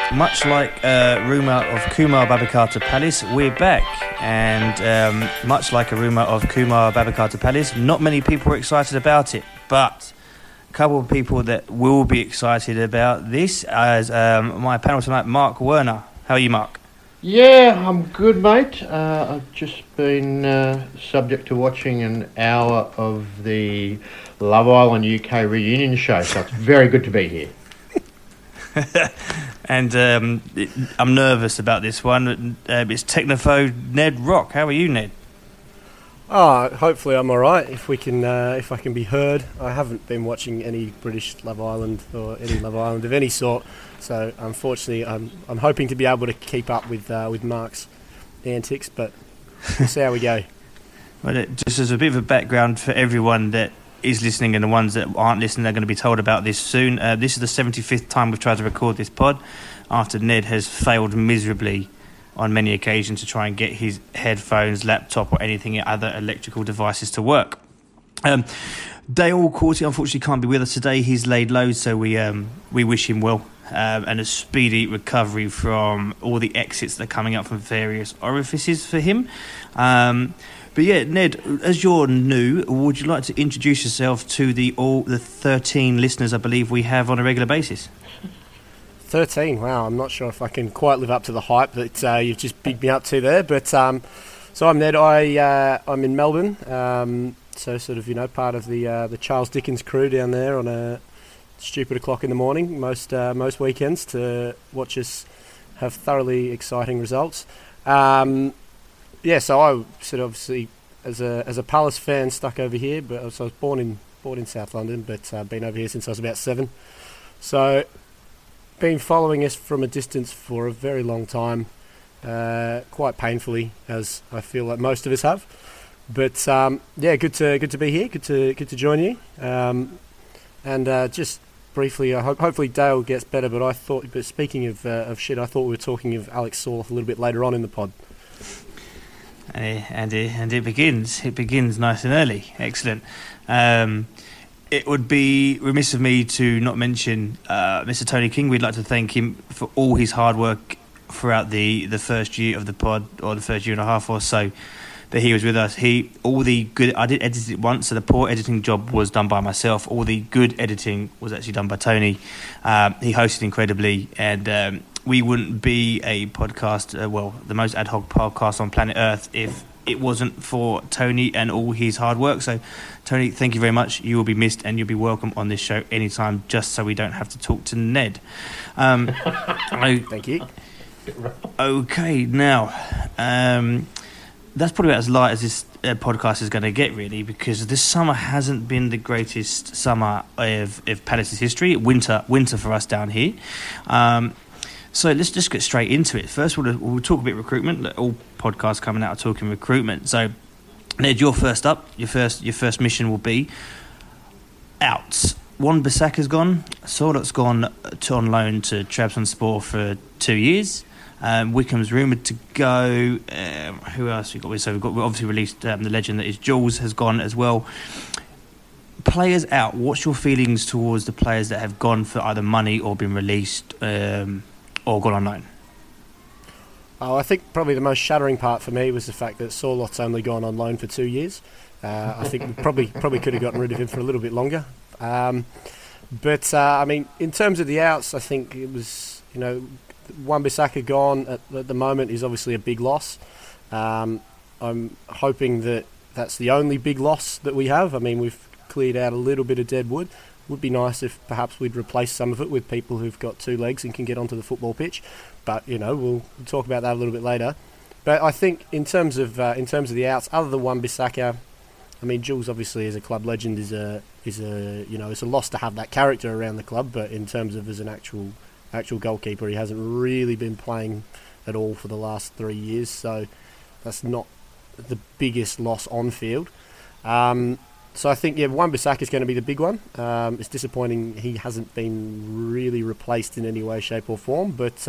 much like rumour of Kumar Babakar to Palace, we're back. And much like a rumour of Kumar Babakar to Palace, not many people are excited about it. But a couple of people that will be excited about this as my panel tonight, Mark Werner. How are you, Mark? Yeah, I'm good, mate. I've just been subject to watching an hour of the Love Island UK reunion show, so it's very good to be here. And I'm nervous about this one. It's Technophobe Ned Rock. How are you, Ned? Hopefully I'm all right. If I can be heard. I haven't been watching any British Love Island or any Love Island of any sort. So unfortunately, I'm hoping to be able to keep up with Mark's antics, but we'll see how we go. Well, just as a bit of a background for everyone that is listening and the ones that aren't listening are going to be told about this soon. This is the 75th time we've tried to record this pod after Ned has failed miserably on many occasions to try and get his headphones, laptop or anything other electrical devices to work. Dale Corty unfortunately can't be with us today. He's laid low, so we wish him well and a speedy recovery from all the exits that are coming up from various orifices for him. But yeah, Ned, as you're new, would you like to introduce yourself to the 13 listeners I believe we have on a regular basis? 13, wow, I'm not sure if I can quite live up to the hype that you've just bigged me up to there. But so I'm Ned, I'm in Melbourne, so sort of, part of the Charles Dickens crew down there on a stupid o'clock in the morning most weekends to watch us have thoroughly exciting results. So I sort of obviously as a Palace fan stuck over here, but I was born in South London, but been over here since I was about 7. So been following us from a distance for a very long time, quite painfully, as I feel like most of us have. But good to be here, good to join you. And just briefly, hopefully Dale gets better. But speaking of shit, I thought we were talking of Alex Soloth a little bit later on in the pod. And it begins nice and early. Excellent. It would be remiss of me to not mention Mr. Tony King. We'd like to thank him for all his hard work throughout the first year of the pod, or the first year and a half or so that he was with us. I did edit it once, so the poor editing job was done by myself. All the good editing was actually done by Tony. He hosted incredibly, and we wouldn't be a podcast, the most ad hoc podcast on planet Earth if it wasn't for Tony and all his hard work. So, Tony, thank you very much. You will be missed, and you'll be welcome on this show anytime, just so we don't have to talk to Ned. Thank you. Okay, now, that's probably about as light as this podcast is going to get, really, because this summer hasn't been the greatest summer of Palace's history. Winter for us down here. So let's just get straight into it. First, we'll talk a bit recruitment. All podcasts coming out are talking recruitment. So, Ned, you're first up. Your first mission will be outs. Wan-Bissaka's gone. Soloth's gone on loan to Trabzonspor for 2 years. Wickham's rumoured to go. Who else we got? So we've obviously released the legend that is Jules has gone as well. Players out. What's your feelings towards the players that have gone for either money or been released? Or gone on loan? I think probably the most shattering part for me was the fact that Soloth's only gone on loan for 2 years. I think we probably could have gotten rid of him for a little bit longer. But in terms of the outs, I think it was, Wan-Bissaka gone at the moment is obviously a big loss. I'm hoping that that's the only big loss that we have. I mean, we've cleared out a little bit of dead wood. Would be nice if perhaps we'd replace some of it with people who've got 2 legs and can get onto the football pitch, but we'll talk about that a little bit later. But I think in terms of the outs, other than Wan-Bissaka, I mean, Jules obviously as a club legend is a it's a loss to have that character around the club, but in terms of as an actual goalkeeper, he hasn't really been playing at all for the last 3 years, so that's not the biggest loss on field. So I think, Wan-Bissaka is going to be the big one. It's disappointing he hasn't been really replaced in any way, shape or form. But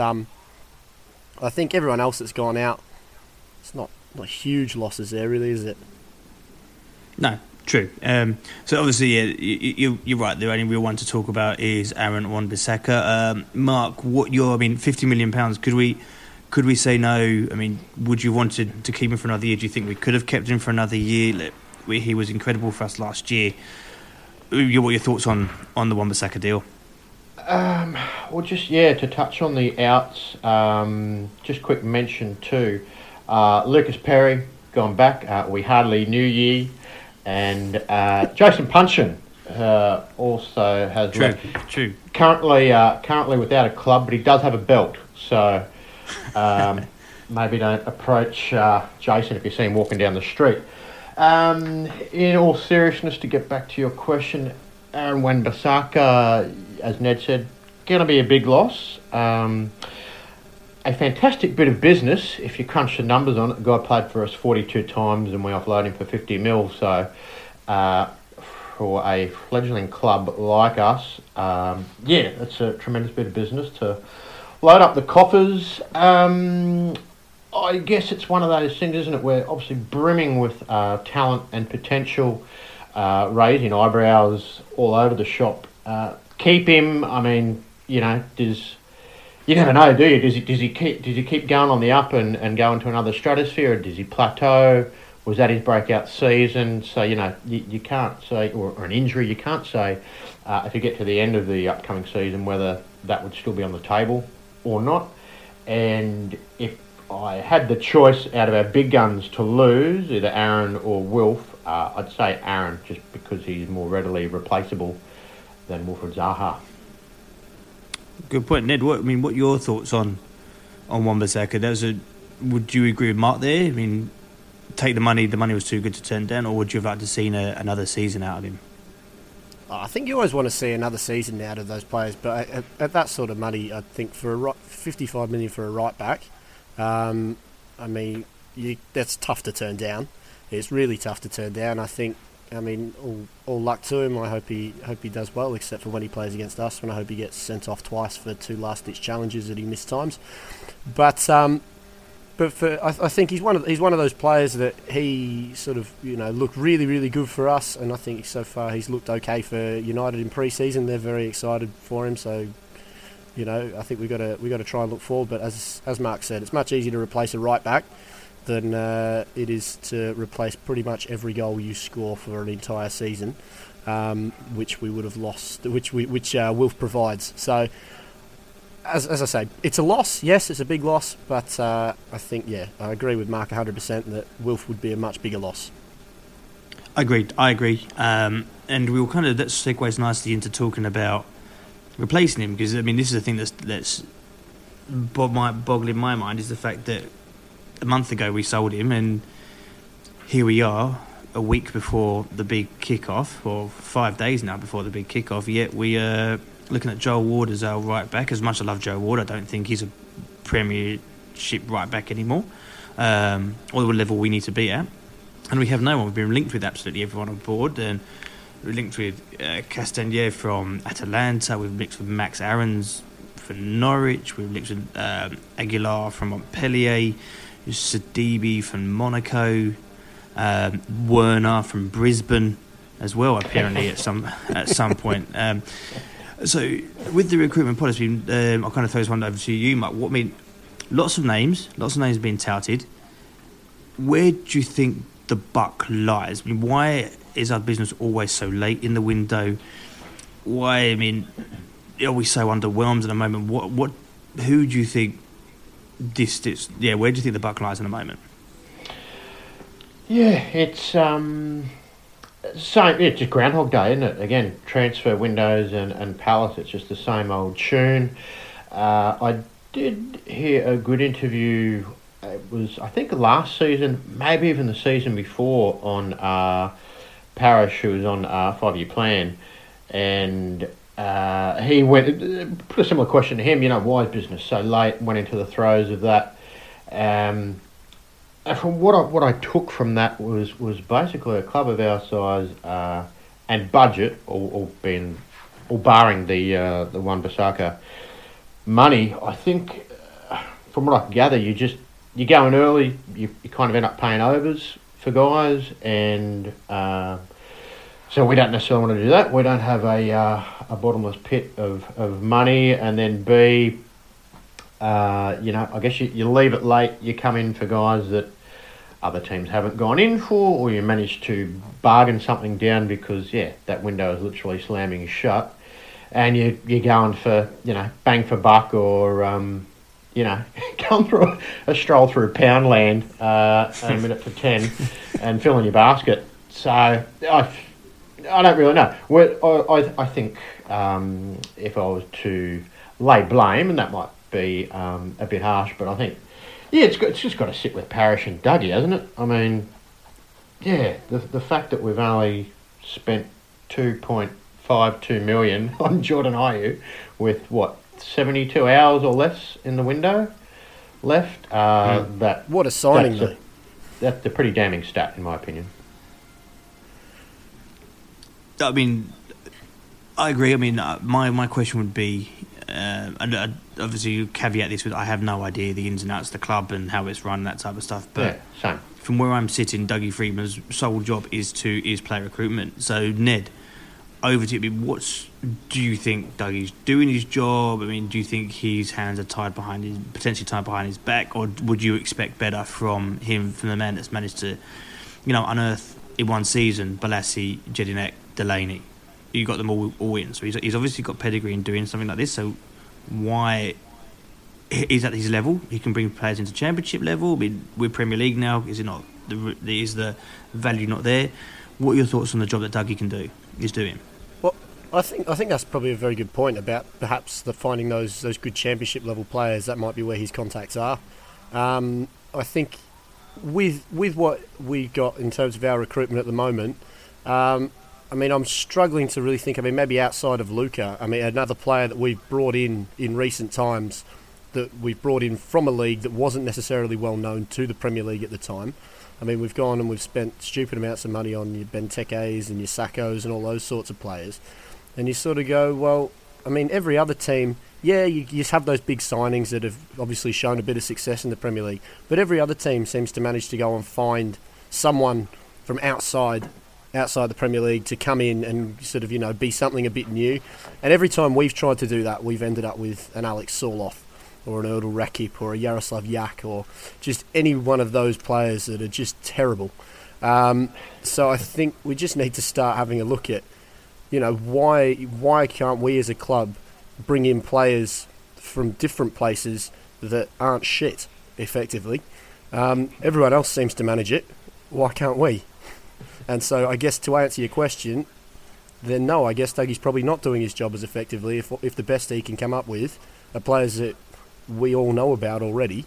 I think everyone else that's gone out, it's not huge losses there, really, is it? No, True. So obviously, you're right. The only real one to talk about is Aaron Wan-Bissaka. Mark, £50 million. Could we say no? I mean, would you want to keep him for another year? Do you think we could have kept him for another year? He was incredible for us last year. What are your thoughts on the Wan-Bissaka deal? Well, to touch on the outs, just quick mention too. Lucas Perry gone back. We hardly knew ye. And Jason Puncheon also has left. True. Currently without a club, but he does have a belt. So maybe don't approach Jason if you see him walking down the street. In all seriousness, to get back to your question, Aaron Wan-Bissaka, as Ned said, going to be a big loss. A fantastic bit of business if you crunch the numbers on it. The guy played for us 42 times and we offload him for 50 mil. So for a fledgling club like us, it's a tremendous bit of business to load up the coffers. I guess it's one of those things, isn't it? We're obviously brimming with talent and potential, raising eyebrows all over the shop. Keep him. I mean, you never know, do you? Does he keep going on the up and go into another stratosphere, or does he plateau? Was that his breakout season? So you can't say, or an injury, you can't say if you get to the end of the upcoming season whether that would still be on the table or not. And if I had the choice out of our big guns to lose, either Aaron or Wilf, I'd say Aaron, just because he's more readily replaceable than Wilfred Zaha. Good point, Ned. What are your thoughts on Wan-Bissaka? Would you agree with Mark there? I mean, take the money. The money was too good to turn down, or would you have liked to seen another season out of him? I think you always want to see another season out of those players, but at that sort of money, I think for 55 million for a right back, that's tough to turn down. It's really tough to turn down. I think. All luck to him. I hope he does well, except for when he plays against us. When I hope he gets sent off twice for 2 last-ditch challenges that he missed times. But I think he's one of those players that he sort of looked really, really good for us, and I think so far he's looked okay for United in pre-season. They're very excited for him, so I think we got to try and look forward. But as Mark said, it's much easier to replace a right back than it is to replace pretty much every goal you score for an entire season, which we would have lost, which Wilf provides. So, as I say, it's a loss. Yes, it's a big loss, but I think I agree with Mark 100% that Wilf would be a much bigger loss. I agree. And we'll that segues nicely into talking about replacing him, because this is the thing that's boggling my mind, is the fact that a month ago we sold him, and here we are a week before the big kick-off, or 5 days now before the big kick-off, yet we are looking at Joel Ward as our right back. As much as I love Joel Ward, I don't think he's a Premiership right back anymore, or the level we need to be at. And we have no one. We've been linked with absolutely everyone on board, and we're linked with Castagnier from Atalanta, we've linked with Max Aarons for Norwich, we've linked with Aguilar from Montpellier, Sidibe from Monaco, Werner from Brisbane as well, apparently at some point. So with the recruitment policy, I'll throw this one over to you, Mark. Lots of names being touted. Where do you think the buck lies? Why is our business always so late in the window? Why? Are we so underwhelmed at the moment? Who do you think? Where do you think the buck lies in the moment? Yeah, it's it's just Groundhog Day, isn't it? Again, transfer windows and Palace, it's just the same old tune. I did hear a good interview. It was, I think, last season, maybe even the season before, on Parish, who was on a 5-year plan, and he put a similar question to him. Why is business so late? Went into the throes of that. And from what I took from that was basically a club of our size and budget, all barring the Wan-Bissaka money. I think, from what I can gather, you go in early. You kind of end up paying overs for guys, and So we don't necessarily want to do that. We don't have a bottomless pit of money. And then B, I guess you leave it late. You come in for guys that other teams haven't gone in for, or you manage to bargain something down because, that window is literally slamming shut. And you're going for, bang for buck or, going through a stroll through Poundland a minute to 10 and filling your basket. So I don't really know. I think if I was to lay blame, and that might be a bit harsh, but I think, it's just got to sit with Parish and Dougie, hasn't it? I mean, the fact that we've only spent 2.52 million on Jordan Ayew with, 72 hours or less in the window left. What a signing, though. That's a pretty damning stat, in my opinion. I mean, I agree. I mean, my question would be, and obviously you caveat this with I have no idea the ins and outs of the club and how it's run, that type of stuff. But same. From where I'm sitting, Dougie Freedman's sole job is player recruitment. So Ned, over to you. Do you think Dougie's doing his job? I mean, do you think his hands are potentially tied behind his back, or would you expect better from him, from the man that's managed to, unearth in one season Balassi, Jedinak, Delaney? You got them all in, so he's obviously got pedigree in doing something like this. So why is at his level? He can bring players into Championship level. I mean, we're Premier League now. Is it not? Is the value not there? What are your thoughts on the job that Dougie is doing? Well, I think that's probably a very good point about perhaps finding those good Championship level players. That might be where his contacts are. I think with what we got in terms of our recruitment at the moment. I'm struggling to really think. Maybe outside of Luca. Another player that we've brought in recent times, that we've brought in from a league that wasn't necessarily well known to the Premier League at the time. We've gone and we've spent stupid amounts of money on your Benteke's and your Sackos and all those sorts of players. And you sort of go, well, every other team, you just have those big signings that have obviously shown a bit of success in the Premier League. But every other team seems to manage to go and find someone from outside the Premier League to come in and sort of, be something a bit new. And every time we've tried to do that, we've ended up with an Alex Sorloth or an Erdal Rakip or a Yaroslav Yak or just any one of those players that are just terrible. So I think we just need to start having a look at, why can't we as a club bring in players from different places that aren't shit, effectively. Everyone else seems to manage it. Why can't we? And so I guess to answer your question, then no, I guess Dougie's probably not doing his job as effectively if the best he can come up with are players that we all know about already,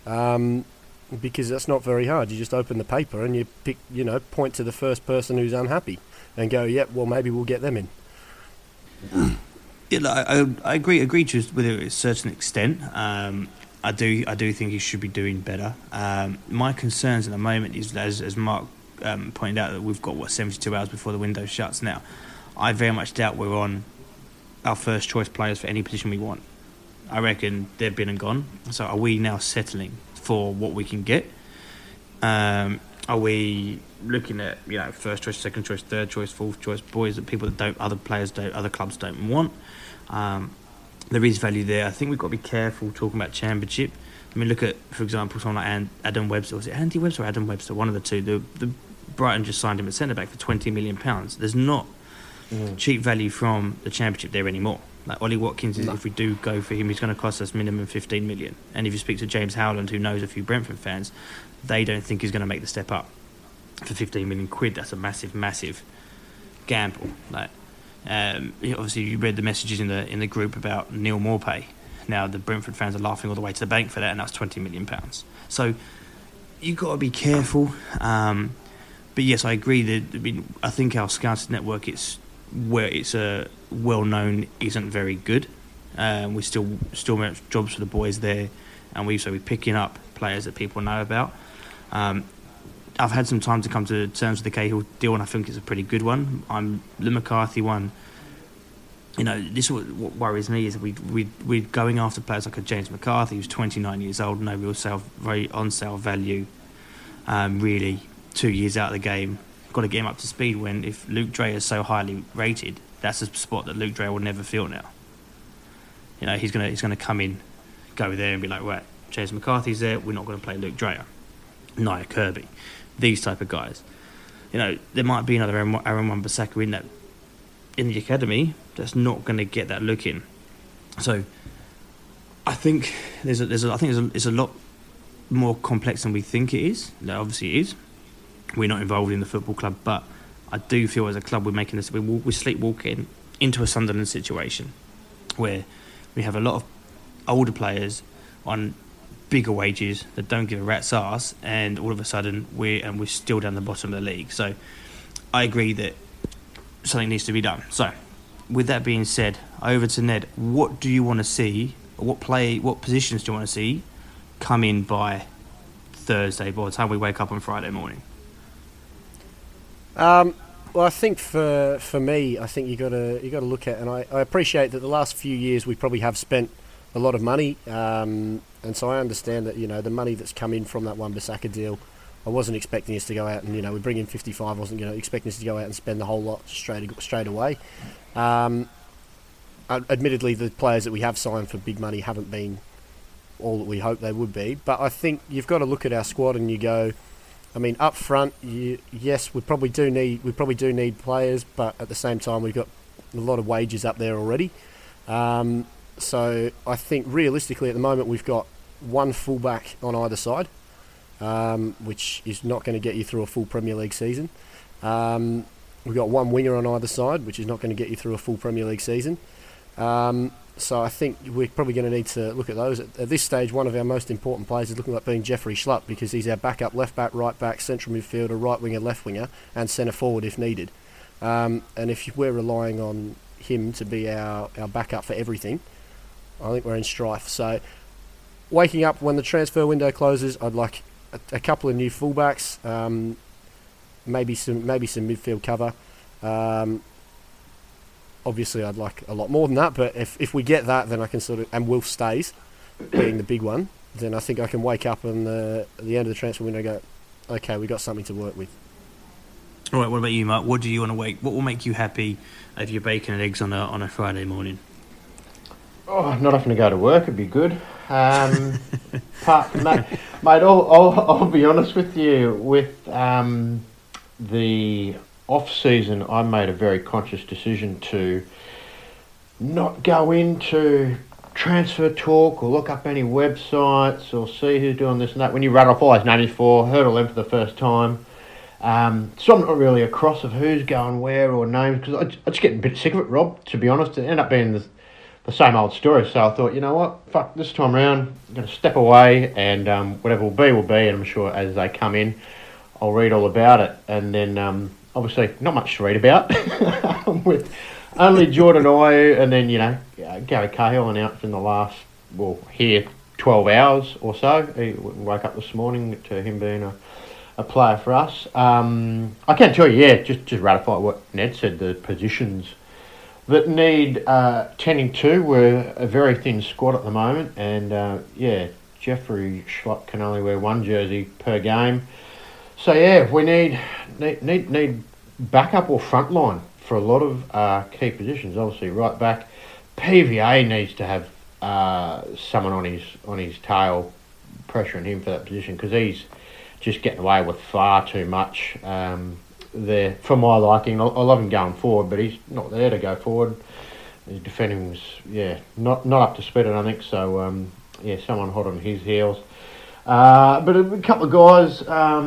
because that's not very hard. You just open the paper and you pick, point to the first person who's unhappy and go, yep, well, maybe we'll get them in. Yeah, I agree with it to a certain extent. I do think he should be doing better. My concerns at the moment is, as Mark pointed out, that we've got 72 hours before the window shuts now. I very much doubt we're on our first choice players for any position we want. I reckon they've been and gone. So are we now settling for what we can get? Are we looking at first choice, second choice, third choice, fourth choice boys that other clubs don't want? There is value there. I think we've got to be careful talking about Championship. Look at, for example, someone like Adam Webster. Was it Andy Webster or Adam Webster? One of the two. The Brighton just signed him at centre back for £20 million. There's not cheap value from the Championship there anymore. Like Ollie Watkins, if we do go for him, he's going to cost us minimum 15 million. And if you speak to James Howland, who knows a few Brentford fans, they don't think he's going to make the step up for 15 million quid. That's a massive gamble. Obviously, you read the messages in the group about Neil Maupay. Now the Brentford fans are laughing all the way to the bank for that, and that's £20 million. So you've got to be careful. But yes, I agree that I think our scouting network it's well known isn't very good. We still make jobs for the boys there, and we're picking up players that people know about. I've had some time to come to terms with the Cahill deal, and I think it's a pretty good one. The McCarthy one. This what worries me is we're going after players like a James McCarthy, who's 29 years old, no real very on sale value. Really, 2 years out of the game, got to get him up to speed. When if Luke Drea is so highly rated, that's a spot that Luke Drea will never fill now. You know, he's gonna come in, go there and be like, right, James McCarthy's there. We're not going to play Luke Drea, Nia Kirby, these type of guys. You know, there might be another Aaron Wan-Bissaka in the academy that's not going to get that look in. So I think it's a lot more complex than we think it is. Obviously it is. We're not involved in the football club, but I do feel as a club we're sleepwalking into a Sunderland situation where we have a lot of older players on bigger wages that don't give a rat's arse, and all of a sudden we're still down the bottom of the league. So I agree that something needs to be done. So with that being said, over to Ned. What do you want to see, or what positions do you want to see come in by Thursday, by the time we wake up on Friday morning? Well, I think for me, I think you got to look at, and I appreciate that the last few years we probably have spent a lot of money, and so I understand that, you know, the money that's come in from that Wan-Bissaka deal, I wasn't expecting us to go out and, you know, we bring in 55. I wasn't expecting us to go out and spend the whole lot straight away. Admittedly, the players that we have signed for big money haven't been all that we hoped they would be, but I think you've got to look at our squad and you go, I mean, up front, yes, we probably do need players, but at the same time, we've got a lot of wages up there already. So I think realistically, at the moment, we've got one fullback on either side, which is not going to get you through a full Premier League season. We've got one winger on either side, which is not going to get you through a full Premier League season. So I think we're probably going to need to look at those. At this stage, one of our most important players is looking like being Jeffrey Schlupp, because he's our backup left back, right back, central midfielder, right winger, left winger, and centre forward if needed. And if we're relying on him to be our backup for everything, I think we're in strife. So waking up when the transfer window closes, I'd like a couple of new fullbacks, maybe some midfield cover. Obviously, I'd like a lot more than that, but if we get that, then I can sort of, and Wilf stays, being the big one, then I think I can wake up and at the end of the transfer window go, okay, we got something to work with. All right, what about you, Mark? What do you want to wake? What will make you happy if you're bacon and eggs on a Friday morning? Oh, not having to go to work would be good. Mate, I'll be honest with you. With the off-season, I made a very conscious decision to not go into transfer talk or look up any websites or see who's doing this and that. When you rattle off all those names before, heard all them for the first time. So I'm not really across of who's going where or names, because I just get a bit sick of it, Rob, to be honest. It ended up being the same old story. So I thought, you know what, fuck, this time around, I'm going to step away and whatever will be, and I'm sure as they come in, I'll read all about it. And then obviously not much to read about with only Jordan Ayew and then, you know, Gary Cahill announced in the last, 12 hours or so. He woke up this morning to him being a player for us. I can tell you, just ratify what Ned said, the positions that need tending to. We're a very thin squad at the moment, and Jeffrey Schlupp can only wear one jersey per game. So we need backup or front line for a lot of key positions. Obviously, right back, PVA needs to have someone on his tail, pressuring him for that position, because he's just getting away with far too much there for my liking. I love him going forward, but he's not there to go forward. His defending's not up to speed, I don't think. So someone hot on his heels. But a couple of guys,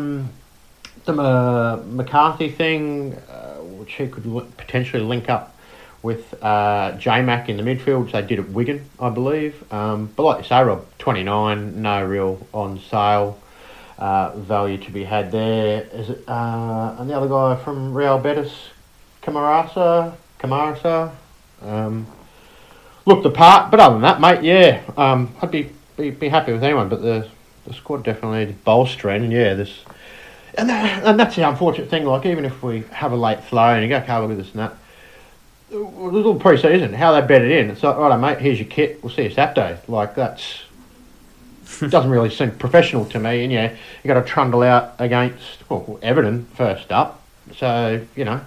the McCarthy thing, which he could potentially link up with J-Mac in the midfield, which they did at Wigan, I believe. But like you say, Rob, 29, no real on sale value to be had there. Is it and the other guy from Real Betis, Camarasa? Looked the part, but other than that, mate, I'd be happy with anyone, but the squad definitely needs bolstering. And that's the unfortunate thing. Like, even if we have a late flow and you go, okay, look at this and that, the little pre-season, how they bet it in, it's like, righto, mate, here's your kit, we'll see you Saturday. Like, that's doesn't really seem professional to me. And you got to trundle out against Everton first up. So,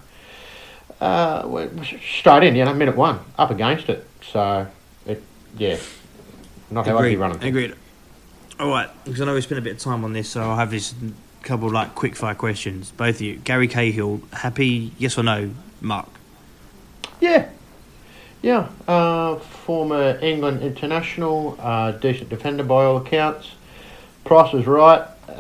we're straight in, minute one, up against it. So, not how I'd be running. Agreed. All right, because I know we spent a bit of time on this, so I'll have this couple of quick fire questions. Both of you. Gary Cahill, happy, yes or no, Mark? Yeah. Former England international, decent defender by all accounts. Price was right.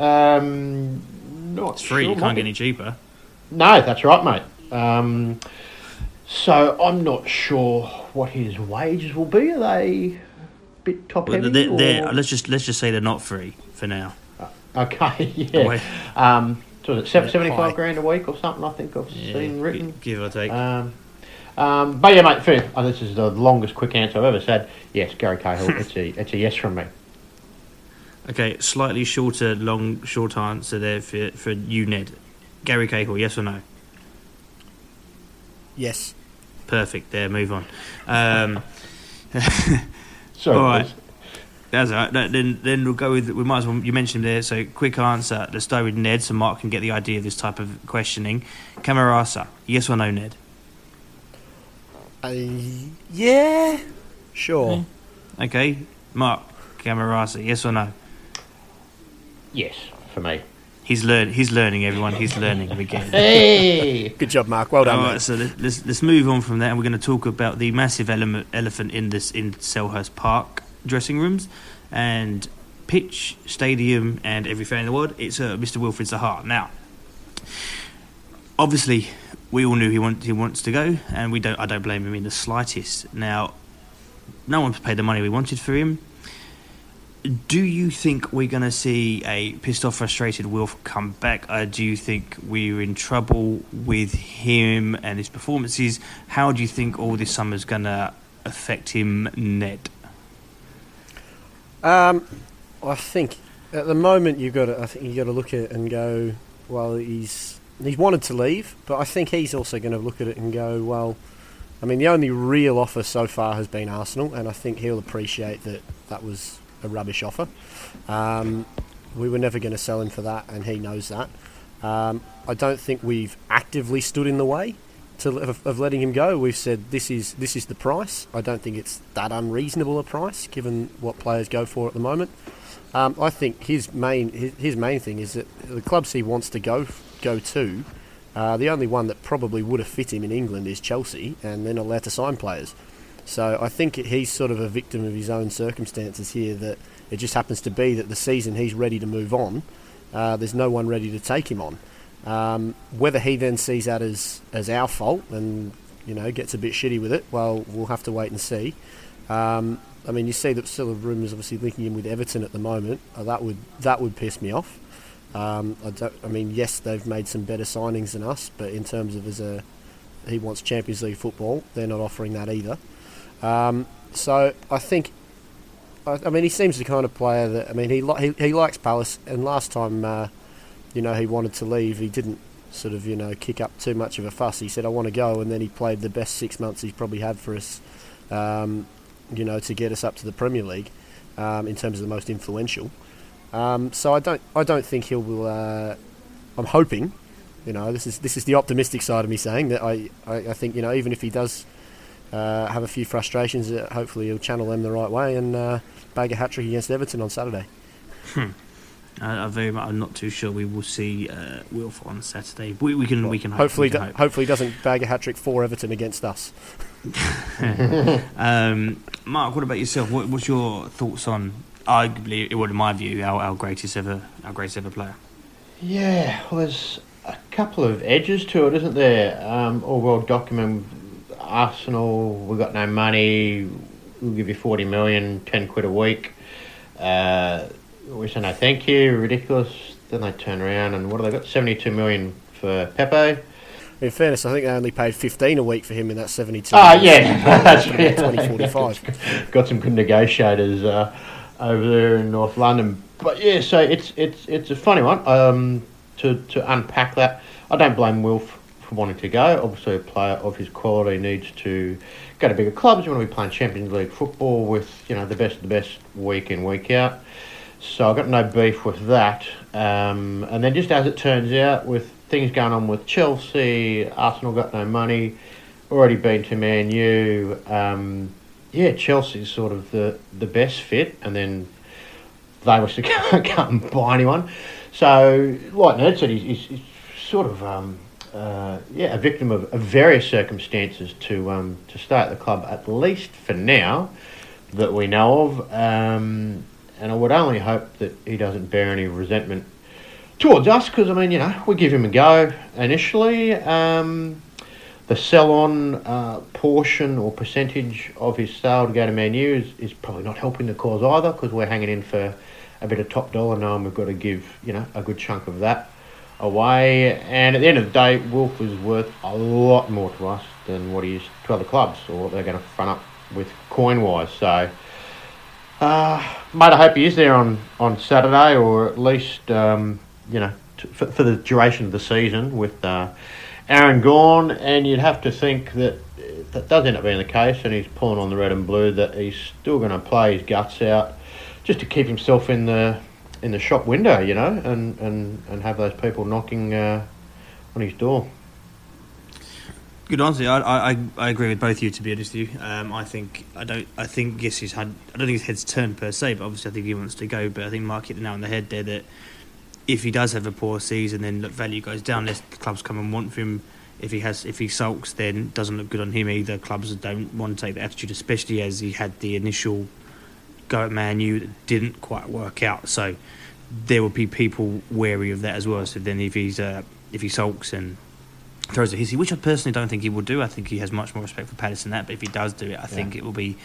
It's free, you can't get any cheaper. No, that's right, mate. So I'm not sure what his wages will be. Are they a bit top heavy? Let's just say they're not free for now. Okay, yeah. So was it 75 grand a week or something? I think I've seen written. Give or take. But yeah, mate, fair. This is the longest quick answer I've ever said. Yes, Gary Cahill. It's a yes from me. Okay, slightly short answer there for you, Ned. Gary Cahill, yes or no? Yes. Perfect. There, move on. Sorry, all right. That's all right. Then we'll go with. We might as well. You mentioned him there, so quick answer. Let's start with Ned, so Mark can get the idea of this type of questioning. Camarasa, yes or no, Ned? Yeah. Sure. Okay, Mark. Camarasa, yes or no? Yes, for me. He's learning, everyone. He's learning again. Hey! Good job, Mark. Well done, All mate. right, so let's move on from that, and we're going to talk about the massive elephant in Selhurst Park dressing rooms and pitch, stadium, and every fan in the world. It's Mr. Wilfried Zaha. Now, obviously, we all knew he wants to go, and I don't blame him in the slightest. Now, no one's paid the money we wanted for him. Do you think we're going to see a pissed off, frustrated Wilf come back? Do you think we're in trouble with him and his performances? How do you think all this summer's going to affect him, Ned? I think at the moment you got to look at it and go, well, he's wanted to leave, but I think he's also going to look at it and go, well, I mean, the only real offer so far has been Arsenal, and I think he'll appreciate that was a rubbish offer. We were never going to sell him for that, and he knows that. I don't think we've actively stood in the way of letting him go. We've said this is the price. I don't think it's that unreasonable a price given what players go for at the moment. I think his main thing is that the clubs he wants to go to, the only one that probably would have fit him in England is Chelsea, and they're not allowed to sign players. So I think he's sort of a victim of his own circumstances here, that it just happens to be that the season he's ready to move on, there's no one ready to take him on. Whether he then sees that as our fault and gets a bit shitty with it, well, we'll have to wait and see. I mean, you see that still rumours obviously linking him with Everton at the moment. That would piss me off. Yes, they've made some better signings than us, but in terms of he wants Champions League football, they're not offering that either. So I think, he seems the kind of player that, he likes Palace, and last time, he wanted to leave, he didn't sort of, kick up too much of a fuss. He said, I want to go, and then he played the best 6 months he's probably had for us, to get us up to the Premier League, in terms of the most influential. So I don't think he will. I'm hoping, this is the optimistic side of me saying that I think even if he does have a few frustrations, hopefully he'll channel them the right way and bag a hat-trick against Everton on Saturday. I'm not too sure we will see Wilf on Saturday. We can hope. Hopefully he doesn't bag a hat-trick for Everton against us. Mark, what about yourself? What's your thoughts on, arguably, in my view, our greatest ever player? Yeah, well, there's a couple of edges to it, isn't there? All well documented. Arsenal, we've got no money, we'll give you 40 million, 10 quid a week. We say no thank you, ridiculous. Then they turn around and what have they got? 72 million for Pepe. In fairness, I think they only paid 15 a week for him in that 72. Yeah, that's 2045. Got some good negotiators over there in North London. But yeah, so it's a funny one to unpack that. I don't blame Wilf for wanting to go. Obviously, a player of his quality needs to go to bigger clubs. You want to be playing Champions League football with the best of the best week in, week out. So I've got no beef with that. And then just as it turns out with things going on with Chelsea, Arsenal got no money, already been to Man U. Chelsea's sort of the best fit, and then they wish to can't buy anyone. So, like Ned said, he's sort of a victim of various circumstances to stay at the club, at least for now, that we know of. And I would only hope that he doesn't bear any resentment towards us, because, I mean, we give him a go initially. The sell-on portion or percentage of his sale to go to Man U is probably not helping the cause either, because we're hanging in for a bit of top dollar, knowing we've got to give, a good chunk of that away. And at the end of the day, Wilf is worth a lot more to us than what he is to other clubs, or what they're going to front up with coin-wise. So, mate, I hope he is there on Saturday, or at least, for the duration of the season with Aaron gone. And you'd have to think that if that does end up being the case, and he's pulling on the red and blue, that he's still going to play his guts out just to keep himself in the shop window, and have those people knocking on his door. Good answer. I agree with both of you, to be honest with you. I don't think his head's turned per se, but obviously I think he wants to go. But I think Mark hit the nail on the head there, that if he does have a poor season, then value goes down. Unless the clubs come and want him. If he sulks, then it doesn't look good on him either. Clubs don't want to take the attitude, especially as he had the initial go at Man U that didn't quite work out. So there will be people wary of that as well. So then if he sulks and throws a hissy, which I personally don't think he will do. I think he has much more respect for Palace than that. But if he does do it, I think it will be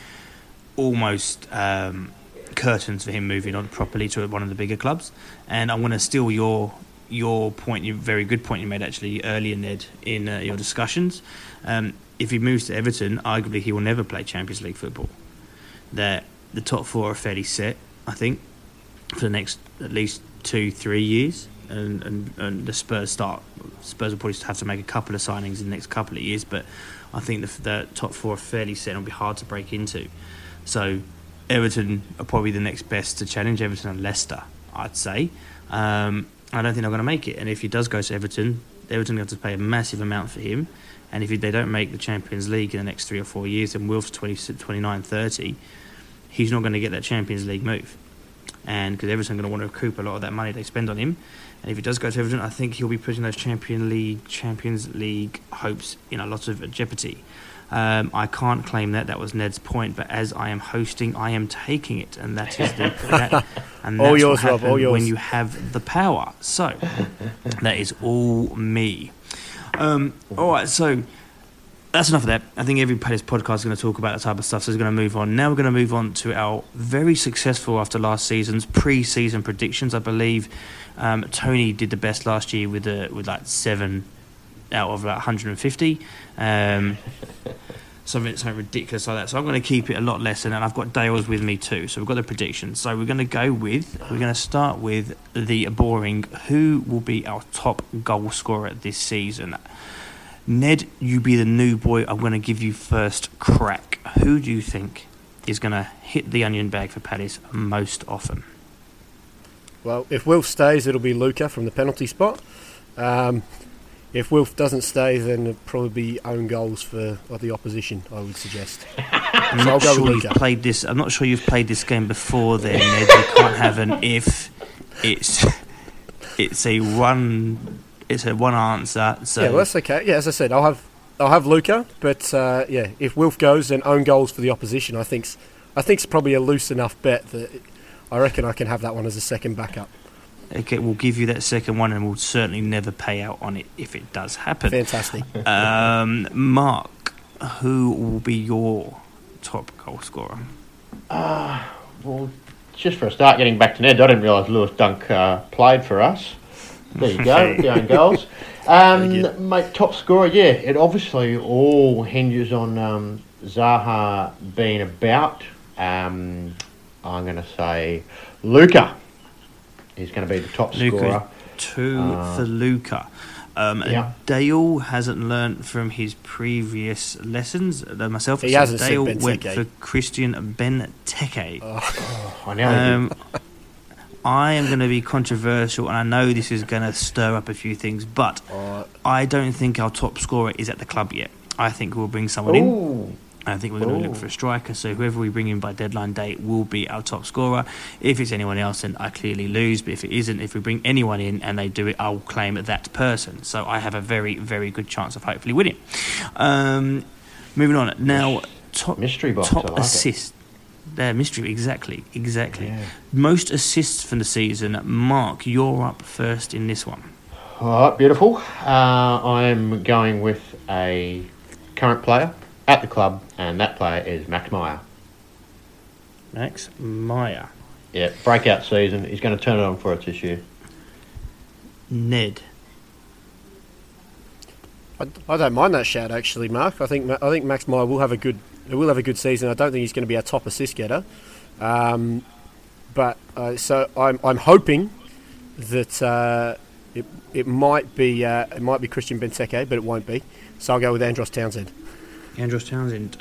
almost curtains for him moving on properly to one of the bigger clubs. And I'm going to steal your point, your very good point you made actually earlier, Ned, in your discussions. If he moves to Everton, arguably he will never play Champions League football. That the top four are fairly set, I think, for the next at least 2-3 years. And the Spurs will probably have to make a couple of signings in the next couple of years, but I think the top four are fairly set and it'll be hard to break into. So Everton are probably the next best to challenge. Everton and Leicester, I'd say. I don't think they're going to make it. And if he does go to Everton have to pay a massive amount for him. And if they don't make the Champions League in the next 3 or 4 years, then Wilf's 29, 30, he's not going to get that Champions League move. And because Everton are going to want to recoup a lot of that money they spend on him. And if he does go to Everton, I think he'll be putting those Champions League hopes in a lot of jeopardy. I can't claim that was Ned's point, but as I am hosting, I am taking it, and that is and that's what happens when you have the power. So that is all me. All right, so that's enough of that. I think every Palace podcast is going to talk about that type of stuff, so we're going to move on. Now we're going to move on to our very successful, after last season's pre-season predictions. I believe Tony did the best last year with like 7 out of like 150. Something ridiculous like that. So I'm going to keep it a lot less, and I've got Dale's with me too. So we've got the predictions. So we're going to start with the boring. Who will be our top goal scorer this season? Ned, you be the new boy. I'm going to give you first crack. Who do you think is going to hit the onion bag for Palace most often? Well, if Wilf stays, it'll be Luca from the penalty spot. If Wilf doesn't stay, then it'll probably be own goals for the opposition, I would suggest. I'm not sure you've played this. I'm not sure you've played this game before. Then Ned, you can't have an if. It's a one. It's a one answer. So. Yeah, well, that's okay. Yeah, as I said, I'll have Luca, but if Wilf goes, then own goals for the opposition. I think it's probably a loose enough bet that I reckon I can have that one as a second backup. Okay, we'll give you that second one, and we'll certainly never pay out on it if it does happen. Fantastic. Mark, who will be your top goal scorer? Well, just for a start, getting back to Ned, I didn't realise Lewis Dunk played for us. There you go, the own goals. Mate, top scorer, it obviously all hinges on Zaha being about. I'm going to say Luca. He's going to be the top scorer. 2 for Luca. Dale hasn't learnt from his previous lessons. Myself, he hasn't. Dale went for Christian Benteke. I know. I am going to be controversial, and I know this is going to stir up a few things, but I don't think our top scorer is at the club yet. I think we'll bring someone in. I think we're going to look for a striker, so whoever we bring in by deadline date will be our top scorer. If it's anyone else, then I clearly lose, but if it isn't, if we bring anyone in and they do it, I'll claim that person. So I have a very, very good chance of hopefully winning. Moving on. Now, mystery box, top I like assist. Mystery, exactly. Yeah. Most assists from the season. Mark, you're up first in this one. All right, beautiful. I'm going with a current player at the club, and that player is Max Meyer. Max Meyer. Yeah, breakout season. He's going to turn it on for us this year. Ned. I don't mind that shout, actually, Mark. I think Max Meyer will have a good season. I don't think he's going to be our top assist getter, but so I'm hoping that it might be Christian Benteke, but it won't be. So I'll go with Andros Townsend. Andros Townsend.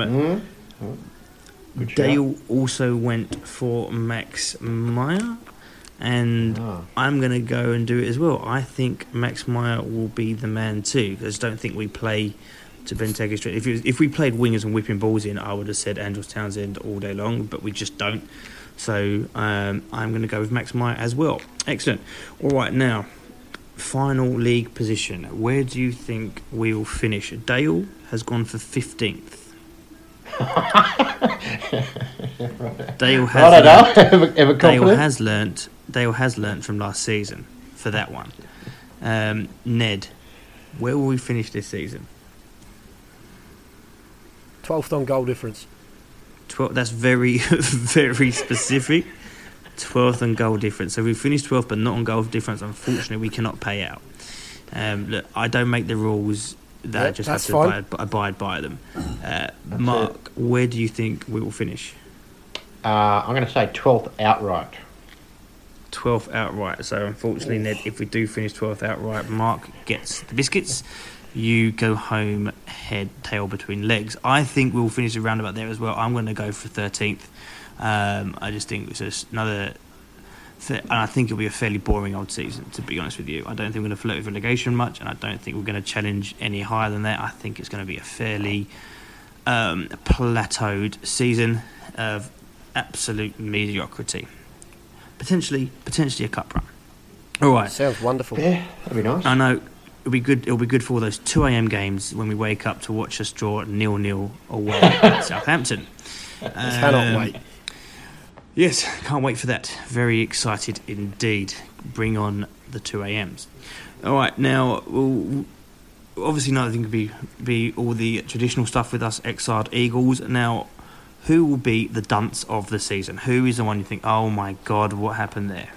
Dale also went for Max Meyer, and I'm going to go and do it as well. I think Max Meyer will be the man too. I just don't think we play to Benteke straight. If we played wingers and whipping balls in, I would have said Andros Townsend all day long, but we just don't. So I'm going to go with Max Meyer as well. Excellent. All right, now, final league position. Where do you think we will finish? Dale has gone for 15th. Dale has learnt from last season for that one. Ned, where will we finish this season? 12th on goal difference. 12. That's very, very specific. 12th on goal difference. So we finished 12th, but not on goal difference. Unfortunately, we cannot pay out. Look, I don't make the rules. I just have to abide by them. Mark, where do you think we will finish? I'm going to say 12th outright. 12th outright. So unfortunately, Ned, if we do finish 12th outright, Mark gets the biscuits. You go home, head, tail between legs. I think we'll finish around about there as well. I'm going to go for 13th. I just think it's just another... And I think it'll be a fairly boring old season, to be honest with you. I don't think we're going to flirt with relegation much, and I don't think we're going to challenge any higher than that. I think it's going to be a fairly plateaued season of absolute mediocrity. Potentially a cup run. All right. Sounds wonderful. Yeah, that'd be nice. I know. It'll be good. It'll be good for all those 2 a.m. games when we wake up to watch us draw 0-0 away at Southampton. Cannot wait. Yes, can't wait for that. Very excited indeed. Bring on the 2 a.m s. All right, now, obviously nothing could be all the traditional stuff with us, Exard Eagles. Now, who will be the dunce of the season? Who is the one you think, oh my God, what happened there?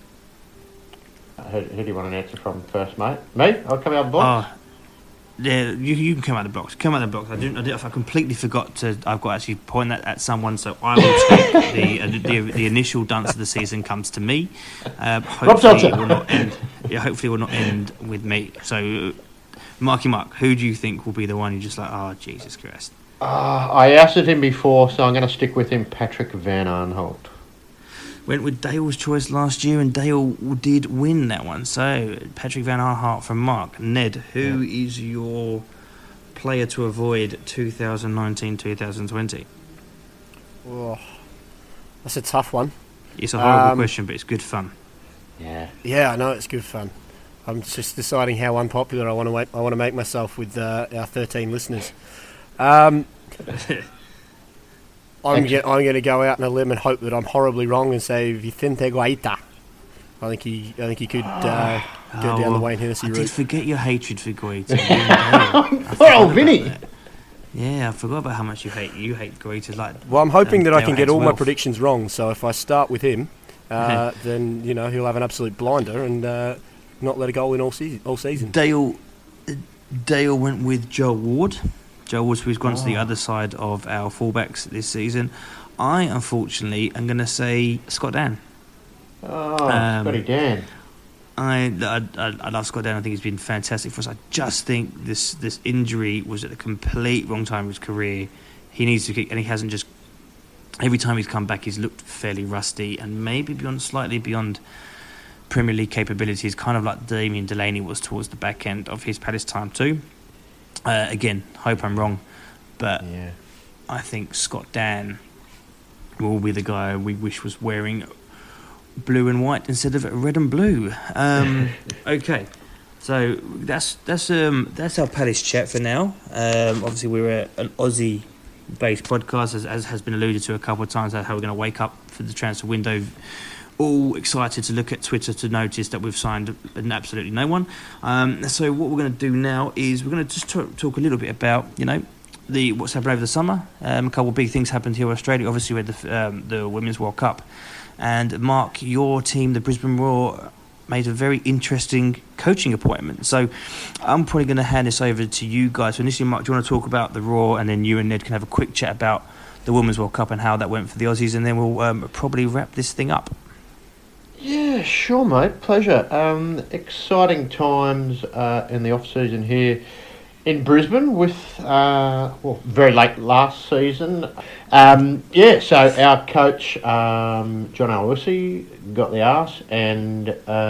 Who do you want an answer from first, mate? Me? I'll come out of the box. Yeah, you can come out of the box. I completely forgot to. I've got to actually point that at someone, so I will take the initial dunce of the season comes to me. Hopefully it will not end. Yeah, hopefully it will not end with me. So, Marky Mark, who do you think will be the one you're just like, oh Jesus Christ? I asked him before, so I'm going to stick with him. Patrick Van Aanholt. Went with Dale's choice last year, and Dale did win that one. So, Patrick Van Aanholt from Mark. Ned, who is your player to avoid 2019-2020? Oh, that's a tough one. It's a horrible question, but it's good fun. Yeah, I know it's good fun. I'm just deciding how unpopular I want to make myself with our 13 listeners. I'm going to go out on a limb and hope that I'm horribly wrong and say Vicente Guaita. I think he could go down the Wayne Hennessy route. I did forget your hatred for Guaita. Poor old Vinny. Yeah, I forgot about how much you hate Guaita. Well, I'm hoping that I can get all my predictions wrong. So if I start with him, then he'll have an absolute blinder and not let a goal in all season. Dale went with Joel Ward. Joel Ward, who's gone to the other side of our fullbacks this season. I, unfortunately, am going to say Scott Dan. Scotty Dan. I love Scott Dan. I think he's been fantastic for us. I just think this injury was at a complete wrong time of his career. He needs to kick, and he hasn't just every time he's come back, he's looked fairly rusty and maybe slightly beyond Premier League capabilities, kind of like Damien Delaney was towards the back end of his Palace time too. Again, hope I'm wrong, but I think Scott Dan will be the guy we wish was wearing blue and white instead of red and blue. Okay, so that's our Palace chat for now. Obviously, we're an Aussie-based podcast, as has been alluded to a couple of times. How we're going to wake up for the transfer window. All excited to look at Twitter to notice that we've signed absolutely no one. So what we're going to do now is we're going to just talk a little bit about, what's happened over the summer. A couple of big things happened here in Australia. Obviously, we had the Women's World Cup. And Mark, your team, the Brisbane Roar, made a very interesting coaching appointment. So I'm probably going to hand this over to you guys. So initially, Mark, do you want to talk about the Roar, and then you and Ned can have a quick chat about the Women's World Cup and how that went for the Aussies, and then we'll probably wrap this thing up. Yeah, sure, mate. Pleasure. Exciting times in the off-season here in Brisbane with, very late last season. So our coach, John Aloisi, got the arse, and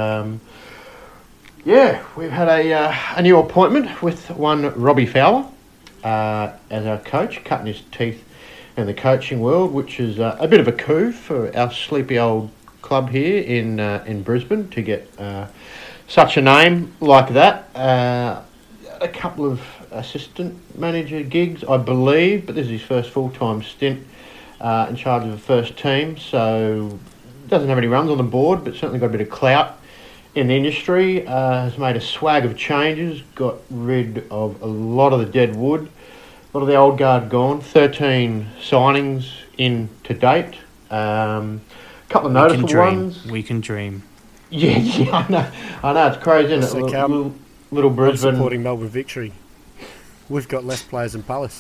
we've had a new appointment with one Robbie Fowler as our coach, cutting his teeth in the coaching world, which is a bit of a coup for our sleepy old club here in Brisbane to get such a name like that. A couple of assistant manager gigs, I believe, but this is his first full-time stint in charge of the first team, so doesn't have any runs on the board, but certainly got a bit of clout in the industry. Has made a swag of changes, got rid of a lot of the dead wood, a lot of the old guard gone, 13 signings in to date. Couple of noticeable ones. We can dream. Yeah, I know, it's crazy, isn't it? Little Brisbane. I'm supporting Melbourne Victory. We've got less players than Palace.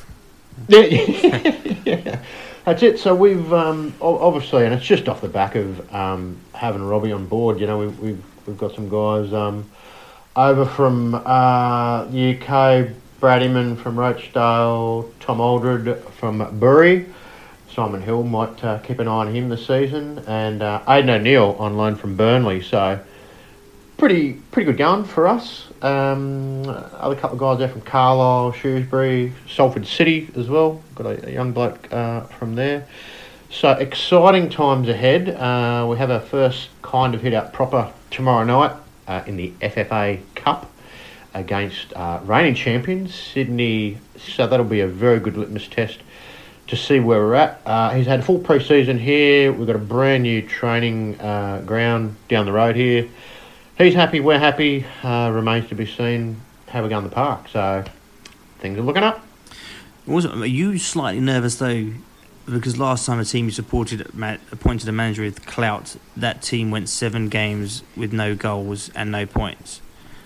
Yeah, that's it. So we've obviously, and it's just off the back of having Robbie on board. We've got some guys over from the UK, Brad Inman from Rochdale, Tom Aldred from Bury. Simon Hill might keep an eye on him this season, and Aidan O'Neill on loan from Burnley. So pretty good going for us. Other couple of guys there from Carlisle, Shrewsbury, Salford City as well. Got a young bloke from there. So exciting times ahead. We have our first kind of hit out proper tomorrow night in the FFA Cup against reigning champions Sydney. So that'll be a very good litmus test to see where we're at. He's had a full pre-season here. We've got a brand new training ground down the road here. He's happy, we're happy. Remains to be seen how we go in the park. So things are looking up. Are you slightly nervous though? Because last time a team you supported appointed a manager with clout, that team went 7 games with no goals and no points.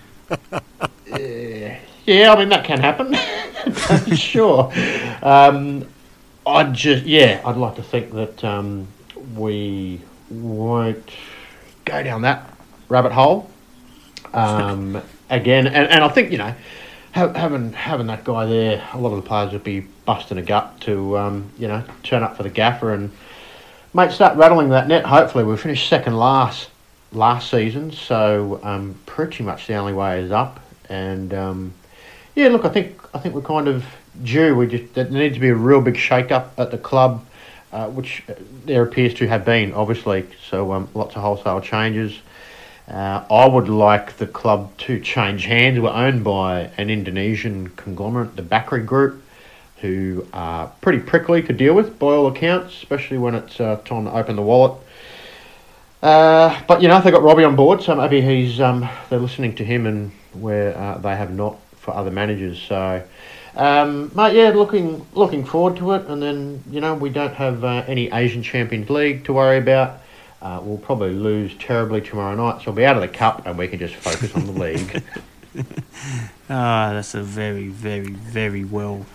Yeah, I mean that can happen. Sure. I'd like to think that we won't go down that rabbit hole again. And I think, having that guy there, a lot of the players would be busting a gut to, turn up for the gaffer and, mate, start rattling that net. Hopefully we finished second last season, so pretty much the only way is up. And, I think we're kind of due. There needs to be a real big shake-up at the club, which there appears to have been, obviously. So lots of wholesale changes. I would like the club to change hands. We're owned by an Indonesian conglomerate, the Bakri Group, who are pretty prickly to deal with by all accounts, especially when it's time to open the wallet. But they've got Robbie on board, so maybe they're listening to him, and where they have not for other managers. So, looking forward to it. And then we don't have any Asian Champions League to worry about. We'll probably lose terribly tomorrow night, so we'll be out of the cup and we can just focus on the league. That's a very, very, very well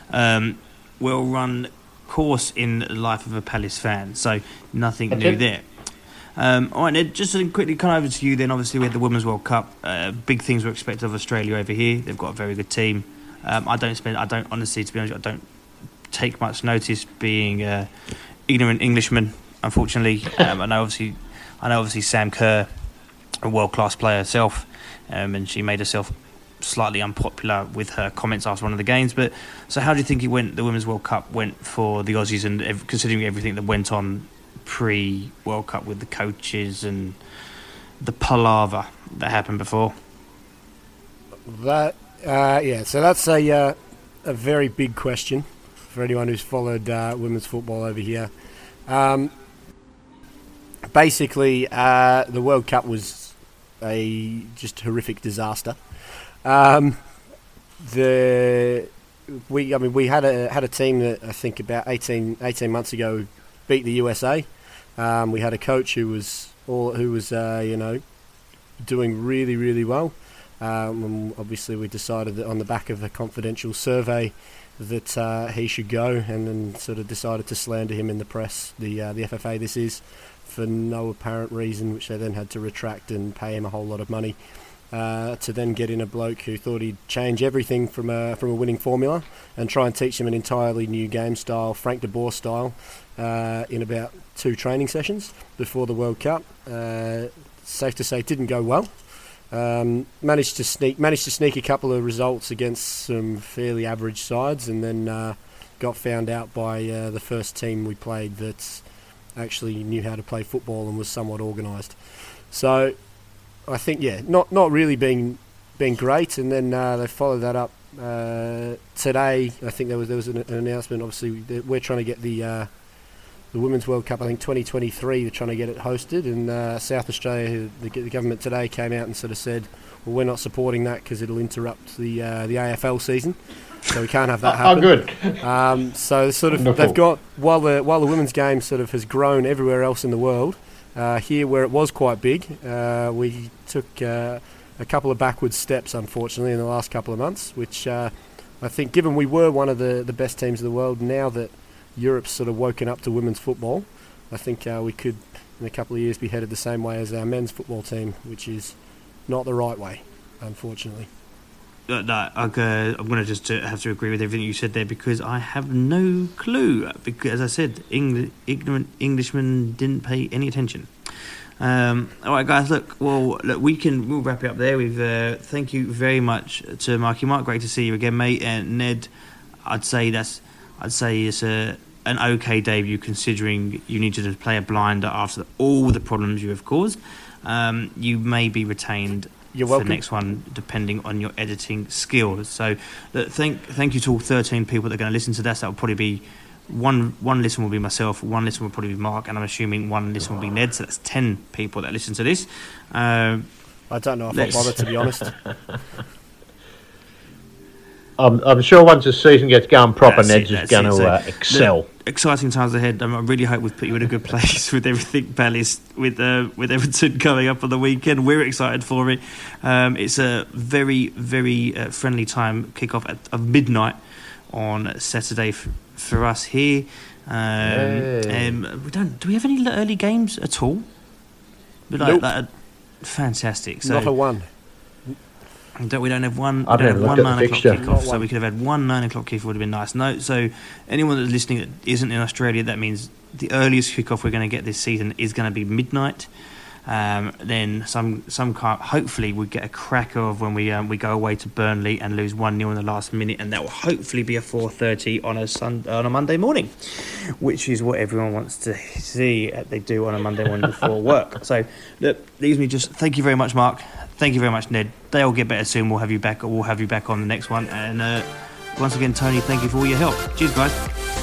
run course in the life of a Palace fan. So nothing That's new it. there. All right, Ned, just to quickly come over to you then. Obviously, we had the Women's World Cup. Big things were expected of Australia over here. They've got a very good team. I don't honestly, to be honest, I don't take much notice, being ignorant Englishman. Unfortunately, I know obviously Sam Kerr, a world-class player herself, and she made herself slightly unpopular with her comments after one of the games. But so, how do you think the Women's World Cup went for the Aussies, and considering everything that went on pre-World Cup with the coaches and the palaver that happened before? So that's a very big question for anyone who's followed women's football over here. Basically, the World Cup was a just horrific disaster. We had a team that I think about 18 months ago beat the USA. We had a coach who was doing really, really well. And obviously, we decided that on the back of a confidential survey that he should go, and then sort of decided to slander him in the press, the FFA this is, for no apparent reason, which they then had to retract and pay him a whole lot of money to then get in a bloke who thought he'd change everything from a winning formula and try and teach him an entirely new game style, Frank de Boer style, in about 2 training sessions before the World Cup. Safe to say, it didn't go well. Managed to sneak a couple of results against some fairly average sides, and then got found out by the first team we played that actually knew how to play football and was somewhat organised. So I think, not really being great, and then they followed that up today. I think there was an announcement. Obviously, we're trying to get the Women's World Cup, I think 2023, they're trying to get it hosted, and South Australia, the government today came out and sort of said, well, we're not supporting that because it'll interrupt the AFL season, so we can't have that happen. Oh, good. So sort of Wonderful. they've got, while the women's game sort of has grown everywhere else in the world, here where it was quite big, we took a couple of backwards steps, unfortunately, in the last couple of months, which I think, given we were one of the best teams in the world, now that Europe's sort of woken up to women's football, I think we could, in a couple of years, be headed the same way as our men's football team, which is not the right way, unfortunately. No, I'm going to just have to agree with everything you said there, because I have no clue. Because, as I said, ignorant Englishmen didn't pay any attention. All right, guys. We'll wrap it up there. Thank you very much to Marky Mark. Great to see you again, mate. And Ned, I'd say it's an okay debut, considering you needed to play a blinder after all the problems you have caused. You may be retained for the next one, depending on your editing skills. So thank you to all 13 people that are going to listen to this. That will probably be one listen will be myself, one listen will probably be Mark, and I'm assuming one listen will be Ned. So that's 10 people that listen to this. I don't know if I'll bother, to be honest. I'm sure once the season gets going proper, Ned's just going to excel. Exciting times ahead. I really hope we've put you in a good place with everything Palace, with Everton coming up on the weekend. We're excited for it. It's a very, very friendly time, kick-off of midnight on Saturday for us here. Do we have any early games at all? Nope. Fantastic. So, not a one. We don't have one. I've never looked at the fixture. Kickoff, so we could have had 9 o'clock kickoff would have been nice. No, so anyone that's listening that isn't in Australia, that means the earliest kickoff we're going to get this season is going to be midnight. Then some hopefully we get a cracker of when we go away to Burnley and lose 1-0 in the last minute, and that will hopefully be a 4:30 on a Monday morning, which is what everyone wants to see. They do on a Monday morning before work. So look, leaves me just thank you very much, Mark. Thank you very much, Ned. They'll get better soon. We'll have you back on the next one. And once again, Tony, thank you for all your help. Cheers, guys.